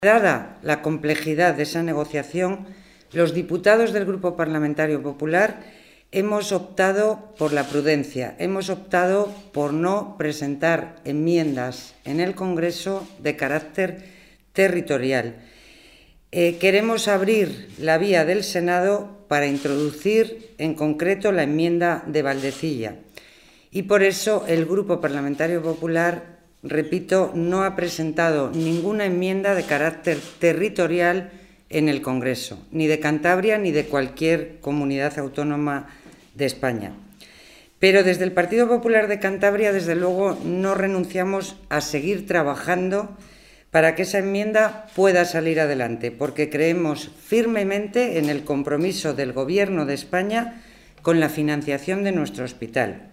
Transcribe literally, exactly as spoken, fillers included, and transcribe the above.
Dada la complejidad de esa negociación, los diputados del Grupo Parlamentario Popular hemos optado por la prudencia, hemos optado por no presentar enmiendas en el Congreso de carácter territorial. Eh, queremos abrir la vía del Senado para introducir en concreto la enmienda de Valdecilla y por eso el Grupo Parlamentario Popular, repito, no ha presentado ninguna enmienda de carácter territorial en el Congreso, ni de Cantabria ni de cualquier comunidad autónoma de España. Pero desde el Partido Popular de Cantabria, desde luego, no renunciamos a seguir trabajando para que esa enmienda pueda salir adelante, porque creemos firmemente en el compromiso del Gobierno de España con la financiación de nuestro hospital.